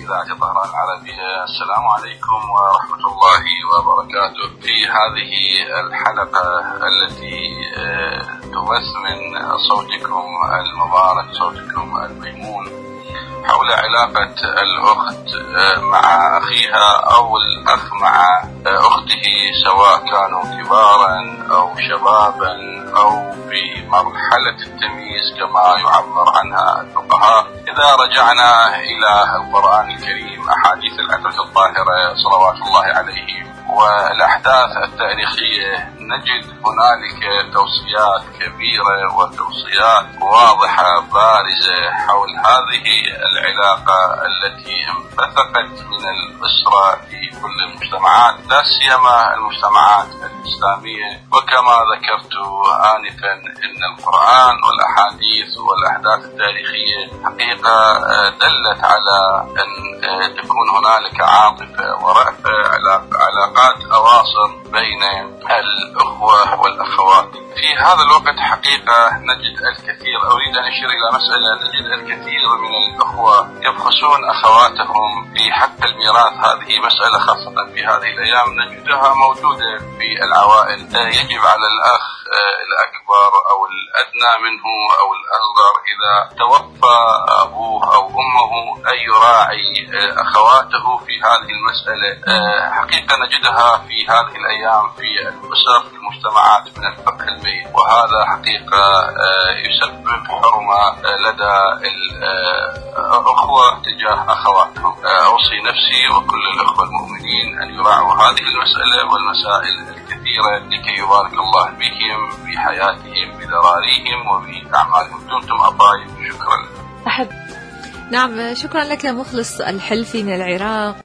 إذاعة طهران العربية. السلام عليكم ورحمة الله وبركاته. في هذه الحلقة التي تبث من صوتكم المبارك، صوتكم الميمون، حول علاقة الأخت مع أخيها أو الأخ مع أخته، سواء كانوا كبارا أو شبابا أو في مرحلة التمييز كما يعبر عنها الفقهاء. إذا رجعنا إلى القرآن الكريم، أحاديث العترة الطاهرة صلوات الله عليه والأحداث التاريخية، نجد هنالك توصيات كبيرة وتوصيات واضحة بارزة حول هذه العلاقة التي انبثقت من الأسرة في كل المجتمعات، لا سيما المجتمعات الإسلامية. وكما ذكرت آنفا أن القرآن والأحاديث والأحداث التاريخية حقيقة دلت على أن تكون هنالك عاطفة ورأفة، علاقات أواصر بين الأخوة والأخوات. في هذا الوقت حقيقة نجد الكثير، أريد أن أشير إلى مسألة، نجد الكثير من الأخوة يبخسون أخواتهم في حق الميراث. هذه مسألة خاصة في هذه الأيام نجدها موجودة في العوائل. يجب على الأخ الأكبر أو الأدنى منه أو الأصغر إذا توفى أبوه أو أمه أن يراعي أخواته في هذه المسألة. حقيقة نجدها في هذه الأيام في الأسر، في المجتمعات، من الفقه الميت، وهذا حقيقة يسبب حرمة لدى الأخوة تجاه أخواتهم. أوصي نفسي وكل الأخوة المؤمنين أن يراعوا هذه المسألة والمسائل الكثيرة لكي يبارك الله بهم في حياتهم، بذراريهم وفي أعمالهم. دمتم أطايب. شكرا. نعم، شكرا لك مخلص الحلفي من العراق.